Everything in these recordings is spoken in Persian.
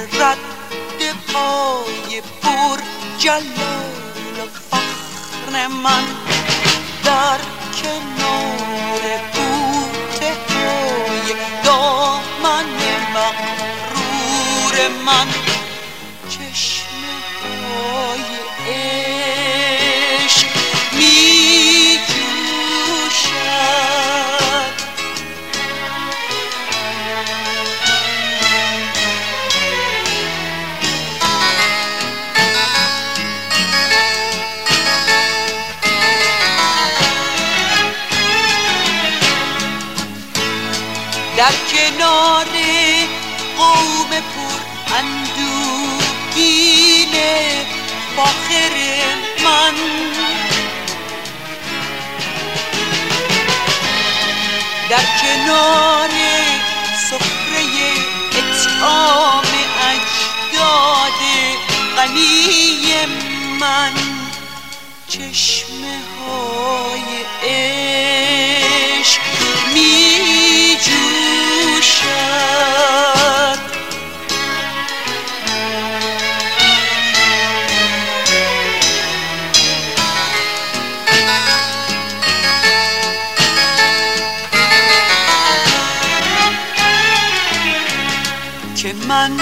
رد پای پر جلال و فخر من در کنار بوته های دامن مغرور من چشمه های عشق می جوشد در کنار قوم پر اندوهگین فاخر من در کنار سفره اطعام اجداد غنی من چشمه های عشق می جوشد که من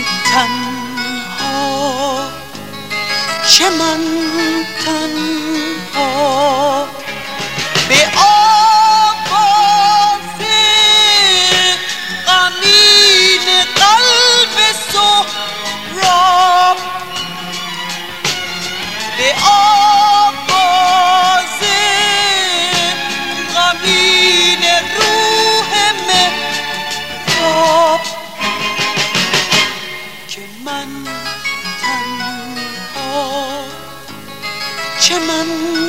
تنها چه من تنها به آواز غمین قلب سهراب به آواز غمین روح مهتاب که من تنها چه من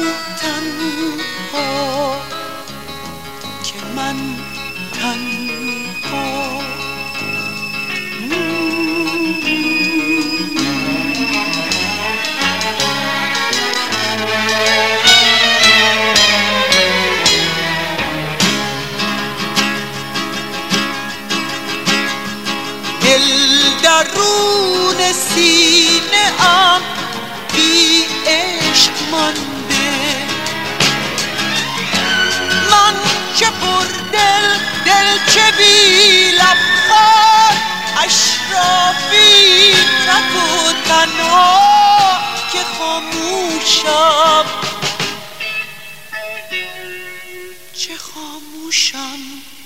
تنها که من تنها دل درون سینه ام بی عشق مانده من چه پر دل چه بی لبخند اشرافی تک و تنها که خاموشم چه خاموشم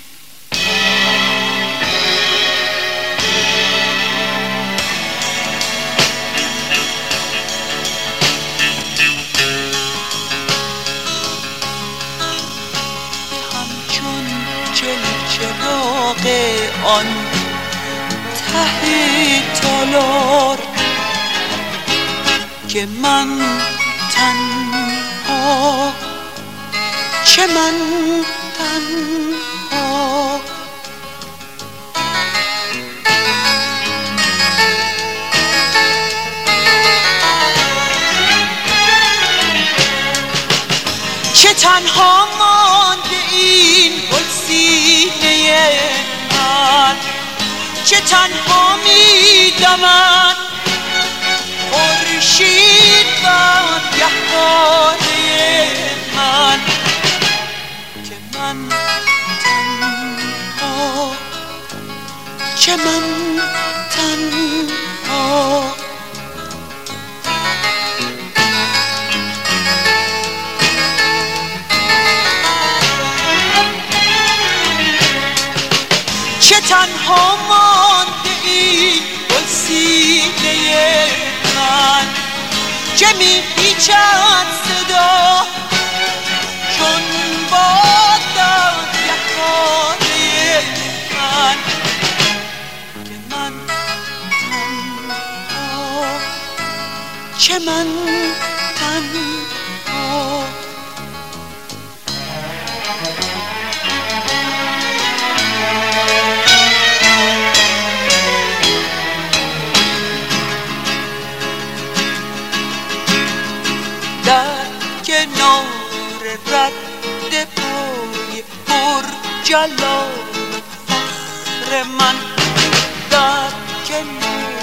چراغ آن ته تالار که من تنها چه من تنها چه تنها مانده این گلسینه من چه تنها میدمد خورشید بر گهواره من که من تنها چه من تنها چه تنها مانده این گلسینه من چه میپیچد صدا چون باد در گهواره من که من تنها چه من تنها در کنار رد پای پر جلال فخر من در کنار